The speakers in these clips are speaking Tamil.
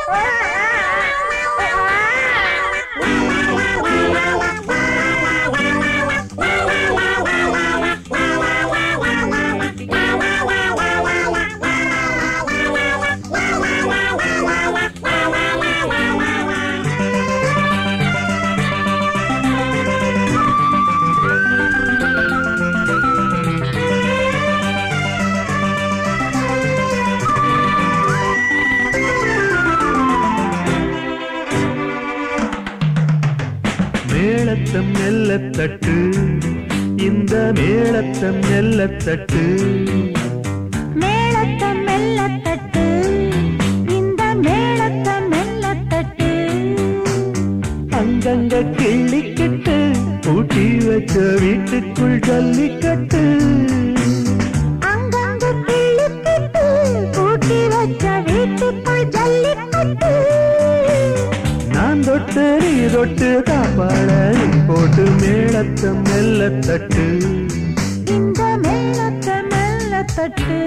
மேளத்தம் மெல்லத்தட்டு இந்த மேளத்தம் மெல்லத்தட்டு மேளத்தம் மெல்லத்தட்டு இந்த மேளத்தம் மெல்லத்தட்டு அங்கங்க கிள்ளிக்கட்டு பூட்டி வச்ச வீட்டுக்குள் ஜல்லிக்கட்டு அங்கங்க கிள்ளிக்கட்டு பூட்டி வச்ச வீட்டுக்குள் ஜல்லிக்கட்டு நான் தொட்டு நீ தொட்டு தாப்பாட போட்டு மேளத்தம் மெல்லத்தட்டு இந்த மேளத்தம் மெல்லத்தட்டு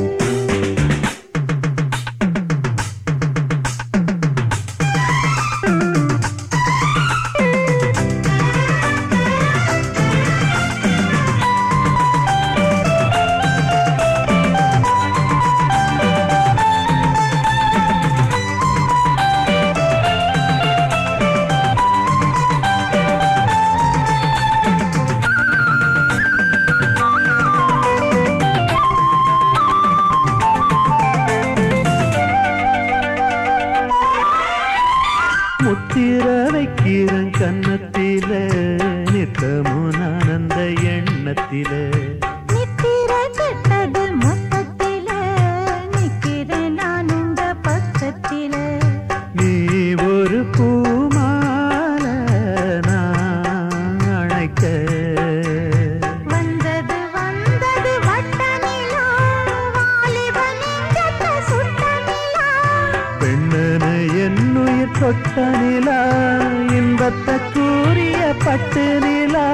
முத்திர வைக்கிறன் கன்னத்தில நித்தமும் ஆனந்த எண்ணத்தில நித்திர கெட்டது மொத்தத்தில நிக்கிறேன் நான் உங்க பக்கத்தில நீ ஒரு பூமால நான் அணைக்க வந்தது வந்தது வட்ட நிலா வாலிப நெஞ்சத்தை சுட்ட நிலா பெண்ணன என்னுயிர் தொட்ட நிலா இன்பத்தை கூறிய பட்டு நிலா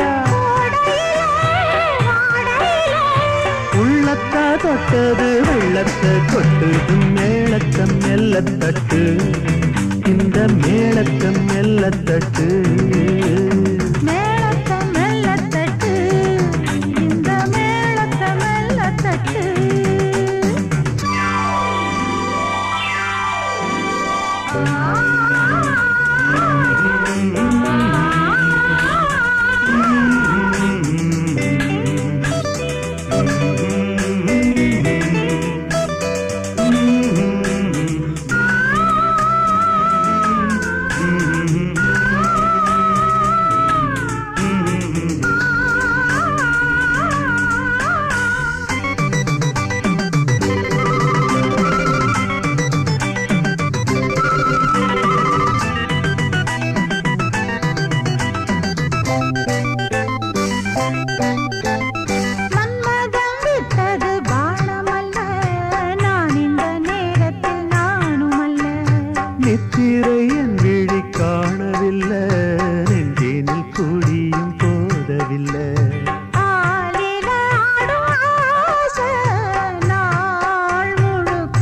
உள்ளத்தா தொட்டது வெள்ளத்தை கொட்டுது மேளத்தம் மெல்லத்தட்டு இந்த மேளத்தம் மெல்லத்தட்டு மேளத்தம் மெல்லத்தட்டு இந்த மேளத்தம் மெல்லத்தட்டு மன்மதம் விட்டது பாணமல்ல நான் இந்த நேரத்தில் நானும் அல்ல நித்திரை என் விழி காணவில்லை நெஞ்சினில் கூடியும் போதவில்லை ஆலில ஆடும் ஆசை நாள் முழுக்க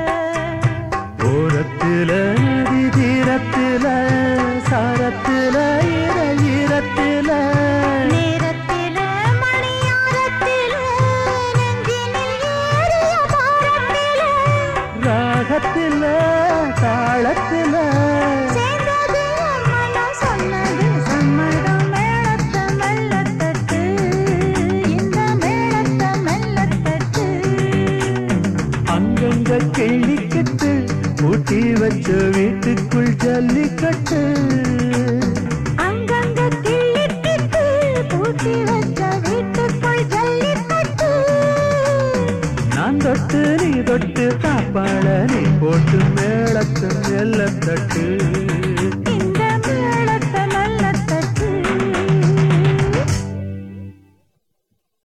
ஓரத்தில நதி தீரத்தில சாரத்தில ஈரத்தில நேரத்தில மணியாரத்தில நெஞ்சினில் ஏறிய பாரத்தில ராகத்தில தாளத்தில சேர்ந்தது மனம் சொன்னது சம்மதம் மேளத்த மெல்லத்தட்டு இந்த மேளத்த மெல்லத்தட்டு அங்கங்க கிள்ளிக்கட்டு ஊட்டி வச்ச வீட்டுக்குள் ஜல்லிக்கட்டு அங்கங்க கிள்ளிக்கிட்டு பூட்டி வச்ச வீட்டுக்குள் ஜல்லிக்கட்டு நான் தொட்டு நீ தொட்டு தாப்பாள நீ போட்டு மேளத்தம் மெல்லத்தட்டு